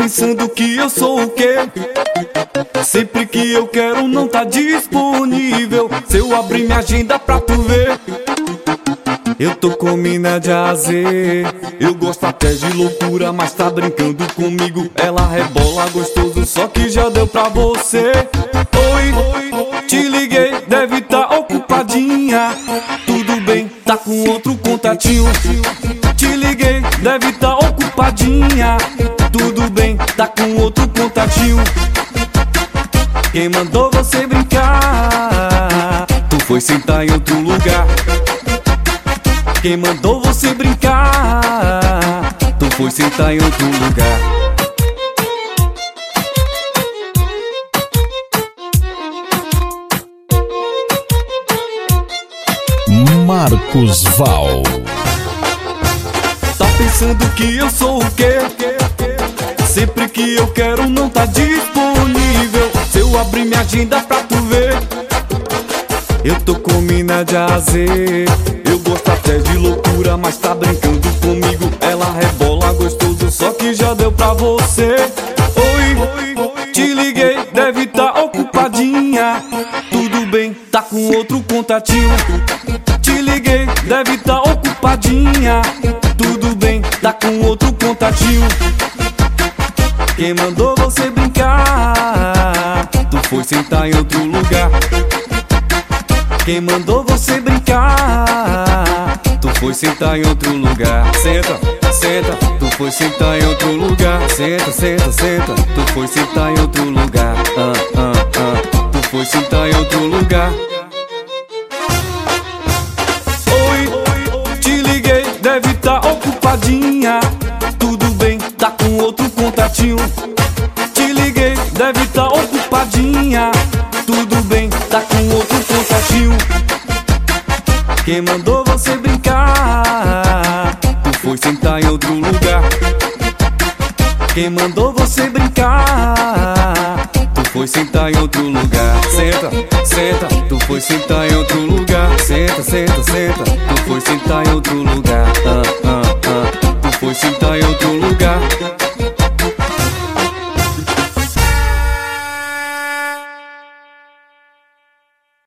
pensando que eu sou o quê? Sempre que eu quero não tá disponível. Se eu abrir minha agenda pra tu ver, eu tô com mina de azer. Eu gosto até de loucura, mas tá brincando comigo. Ela rebola gostoso, só que já deu pra você. Oi, te liguei, deve tá ocupadinha. Tudo bem, tá com outro contatinho. Te liguei, deve tá ocupadinha. Tudo bem, tá com outro contatinho. Quem mandou você brincar? Tu foi sentar em outro lugar. Quem mandou você brincar? Tu foi sentar em outro lugar. Marcos Val. Tá pensando que eu sou o quê? Sempre que eu quero não tá disponível. Se eu abrir minha agenda pra tu ver, eu tô com mina de azer. Eu gosto até de loucura, mas tá brincando comigo. Ela rebola gostoso, só que já deu pra você. Oi, te liguei, deve tá ocupadinha. Tudo bem, tá com outro contatinho. Te liguei, deve tá ocupadinha. Tudo bem, tá com outro contatinho. Quem mandou você brincar? Tu foi sentar em outro lugar. Quem mandou você brincar? Tu foi sentar em outro lugar. Senta, senta, tu foi sentar em outro lugar. Senta, senta, senta, tu foi sentar em outro lugar. Tu foi sentar em outro lugar. Oi, te liguei, deve tá ocupadinha. Tudo bem, tá com outro contatinho. Te liguei, deve tá ocupadinha. Tudo bem, tá com outro contatinho. Quem mandou você brincar? Tu foi sentar em outro lugar. Quem mandou você brincar? Tu foi sentar em outro lugar. Senta, senta, tu foi sentar em outro lugar. Senta, senta, senta, tu foi sentar em outro lugar. Tu foi sentar em outro lugar.